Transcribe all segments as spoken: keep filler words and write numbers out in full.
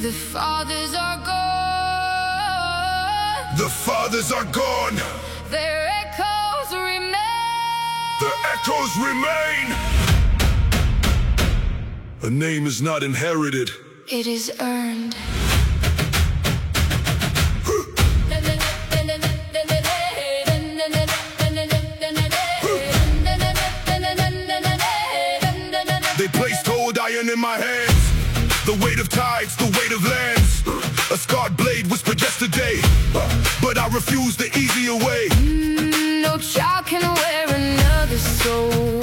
The fathers are gone. The fathers are gone. Their echoes remain. The echoes remain. A name is not inherited. It is earned. They placed cold iron in my hands. The weight of tides, the weight of lands. A scarred blade whispered yesterday, but I refuse the easier way. Mm, no child can wear another soul.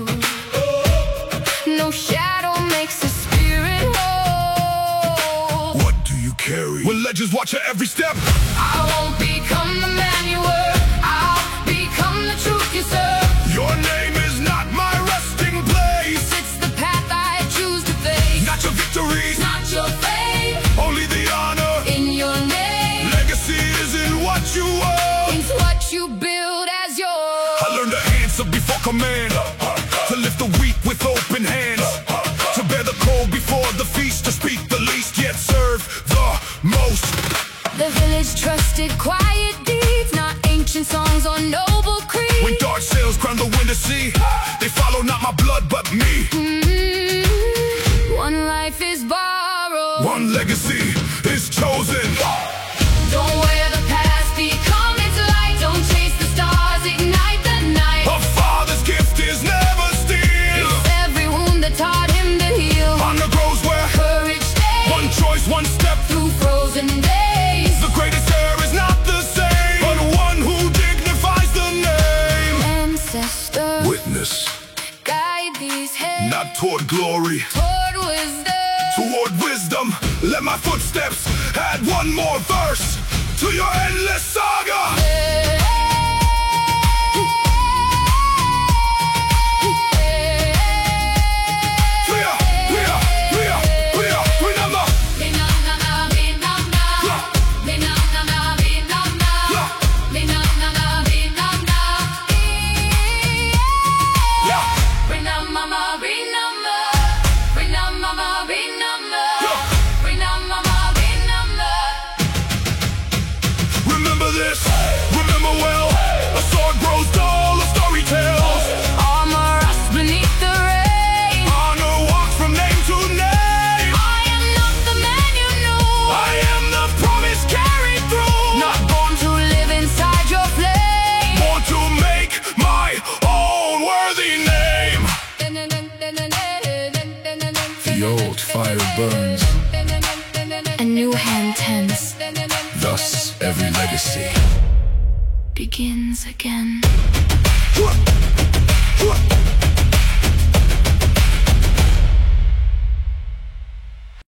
No shadow makes the spirit whole. What do you carry when legends watch at every step? I won't become the man you were. I'll become the truth you serve. Your name is not my resting place. It's the path I choose to face. Not your victories, Not your fate. only the honor. In your name, Legacy isn't what you own. it's what you build as yours. I learned to answer before command, to lift the weak with open hands, to bear the cold before the feast, to speak the least yet serve the most. The village trusted quiet deeds, not ancient songs or noble creeds. When dark sails crown the wind to sea, they follow not my blood but me. Mm-hmm. One life is borrowed. One legacy is chosen. Don't wear the past, become its light. Don't chase the stars, ignite the night. A father's gift is never steal. It's every wound that taught him to heal. Honor grows where Courage stays one choice, one step. through frozen days. The greatest heir is not the same, but one who dignifies the name. Ancestor, Witness, guide these hands not toward glory, toward wisdom. toward wisdom. Let my footsteps add one more verse to your endless saga. Clear, clear, clear, clear. Remember, yeah. Remember this, remember well. A sword grows dull, a story tells. Armor us beneath the rain. Honor walks from name to name. I am not the man you knew. I am the promise carried through. Not born to live inside your flame. Born to make my own worthy name. The old fire burns, A new hand tends, thus every legacy begins again. Huh, huh.